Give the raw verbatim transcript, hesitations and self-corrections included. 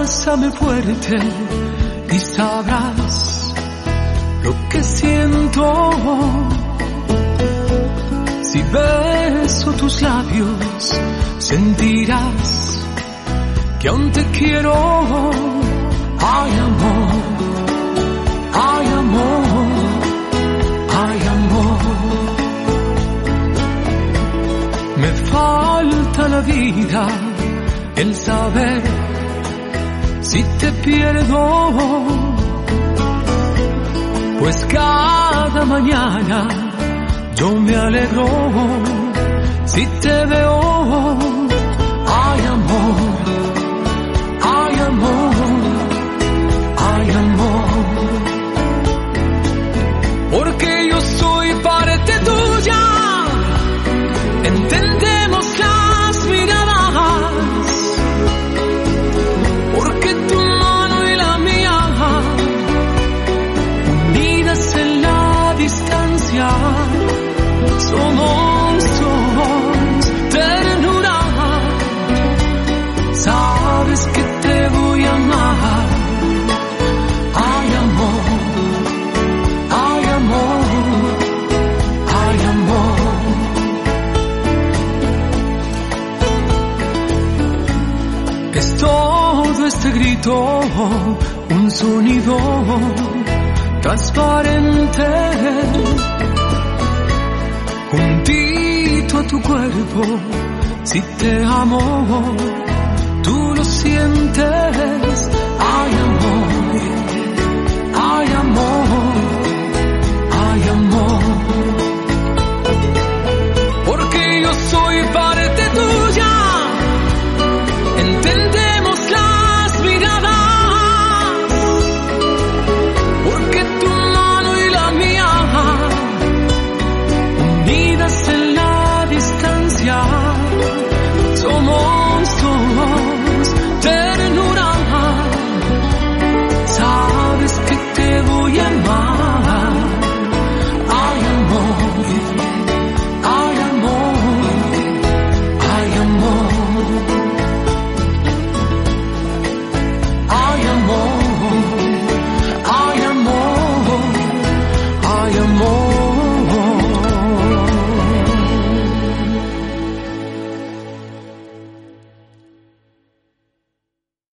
abrázame fuerte y sabrás lo que siento. Si beso tus labios, sentirás que aún te quiero. Ay, amor, ay, amor, ay, amor. Me falta la vida, el saber si te pierdo, pues cada mañana yo me alegro si te veo. Ay, amor, ay, amor, ay, amor, porque yo soy parte tuya. Entendemos las miradas, porque tu mano y la mía, unidas en la distancia, somos dos, ternura. Sabes que te voy a amar. Ay, amor, ay, amor, ay, amor. Es todo este grito, un sonido transparente, juntito a tu cuerpo. Si te amo, tú lo sientes. Ay, amor, ay, amor, ay, amor, porque yo soy parte tuya. Entendemos las miradas, porque tu mano y la mía, unidas en